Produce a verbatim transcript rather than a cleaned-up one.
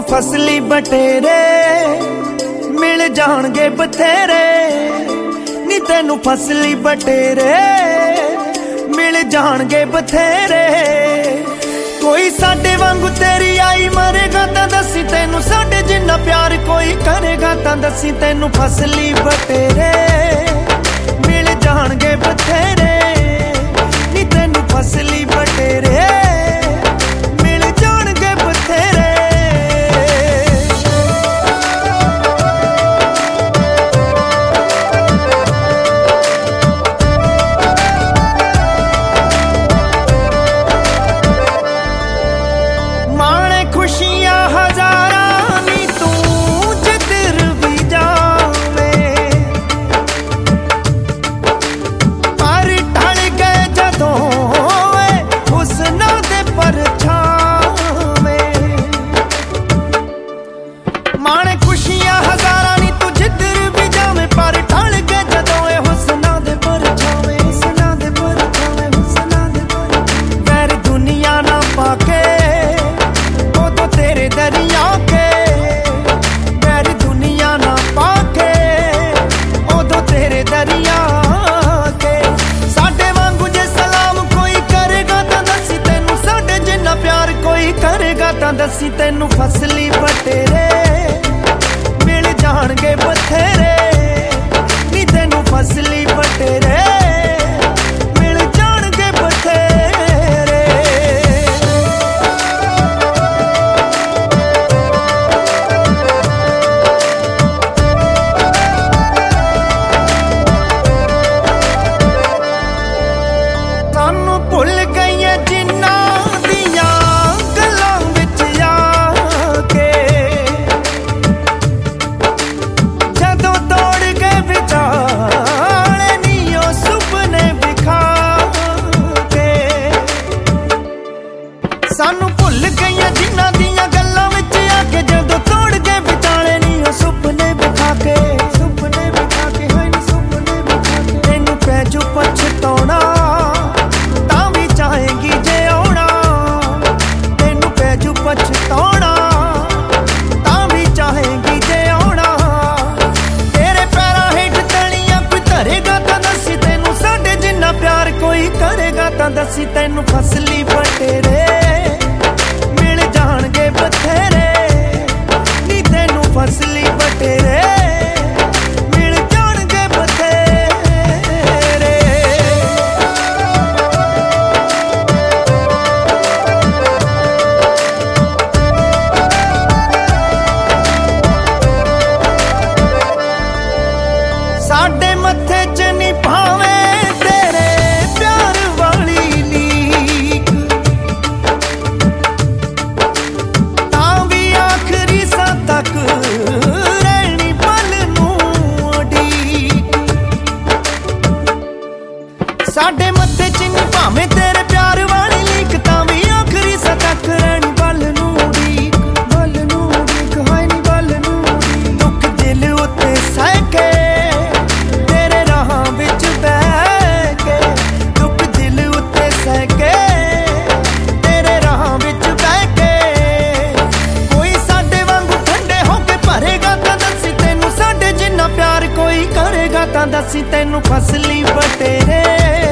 फसली बटेरे मिल जाणगे बथेरे नी तेनू फसली बटेरे मिल जाणगे बथेरे। कोई साडे वांगू तेरी आई मरेगा तां दसी तेनू साडे जिन्ना प्यार कोई करेगा तां दसी तेनू फसली बटेरे मिल जाणगे बथेरे नी तेनू फसली बटेरे मिल जाणगे बथेरे। माणे खुशियां हजारां नी तू जिधर भी जावे पर ढल गए जदों हुस्ना दे परछावे। माणे खुशियां हजारां नी तू जिधर भी जावे पर ढल गए जदों हुस्ना दे परछावे हुस्ना दे परछावे हुस्ना दे परछावे। वैर दुनिया ना पाके तेरे दरिया के वैर दुनिया ना पाके उदों तेरे दरिया के। साडे वांगू जे सलाम कोई करेगा तां दसी तेनू साडे जिन्ना प्यार कोई करेगा तां दसी तेनू फसली बटेरे मिल जाणगे बथेरे नी तेनू फसली बटेरे मिल जाणगे बथेरे। भुल गई जिन्ना दिया गल्लां विच आके जदों तोड़ गए विचाले नी ओ सुपने विखा के। सानू भुल गई जिन्ना दिया गल्लां विच आके जदों तोड़ गए विचाले नी ओ सुपने विखा के सुपने विखा के होए नी सुपने विखा के। तैनू पै जो पछताउणा पछताउणा तां भी चाहेगी जे आउणा। तेरे पैरां हेठ तलियां कोई धरेगा तां दसी तेनू साडे जिन्ना प्यार कोई करेगा तां दसी तेनू फसली बटेरे मिल जाणगे बथेरे नी तेनू फसली बटेरे मिल जाणगे बथेरे। साडे मत्थे च नी भावे तेरे प्यार वाली लीक तां भी आखरी सा तक रहनी पल नूं उडीक। साडे मत्थे च नी भावे तेरे प्यार वाली लीक तां भी आखरी सा तक रहनी पल नूं उडीक पल नूं उडीक होए नी पल नूं उडीक। दुख दिल उत्ते सह के कोई करेगा तां दसी तेनू फसली बटेरे